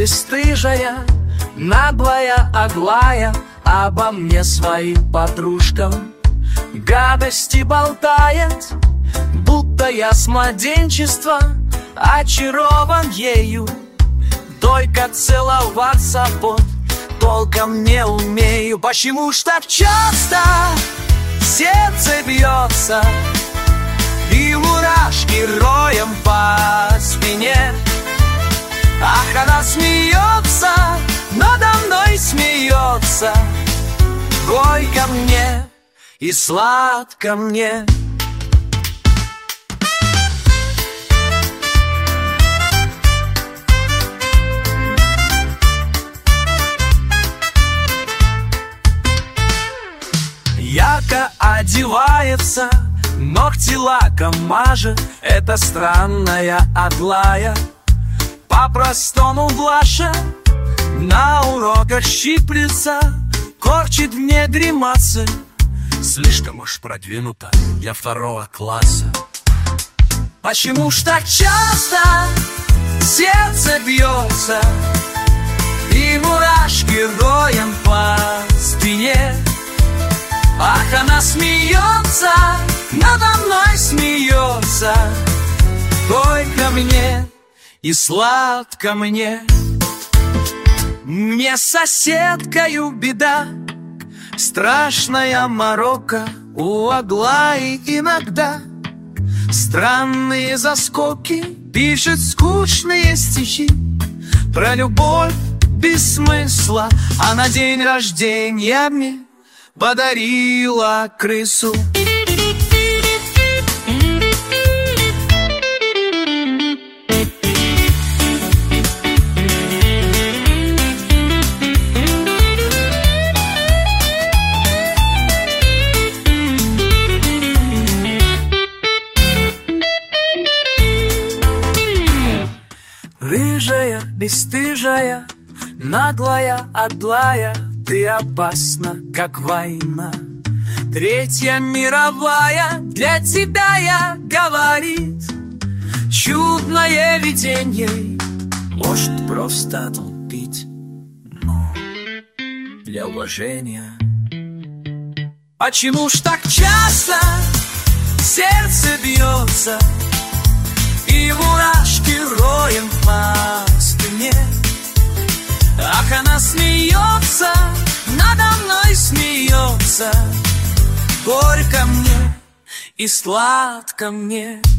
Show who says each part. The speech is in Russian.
Speaker 1: бесстыжая, наглая, Аглая обо мне своим подружкам гадости болтает, будто я с младенчества очарован ею. Только целоваться под толком не умею. Почему ж так часто сердце бьется и мурашки роем по спине? Ах, она смеется, надо мной смеется, горько мне и сладко мне. Ярко одевается, ногти лаком мажет, эта странная Аглая. По-простому Глаша на уроках щиплется, корчит мне гримасы, слишком уж продвинута для 2 класса. Почему ж так часто сердце бьется и мурашки роем по спине? Ах, она смеется, надо мной смеется, горько мне и сладко мне. Мне с соседкою беда, страшная морока у Аглаи иногда. Странные заскоки, пишет скучные стихи про любовь без смысла, а на день рождения мне подарила крысу. Рыжая, бесстыжая, наглая Аглая, ты опасна, как война. 3-я мировая для тебя, я говорит, чудное видение. Может просто отлупить, но для уважения. Почему ж так часто сердце бьется и мурашки роем по спине? Ах, она смеется, надо мной смеется, горько мне и сладко мне.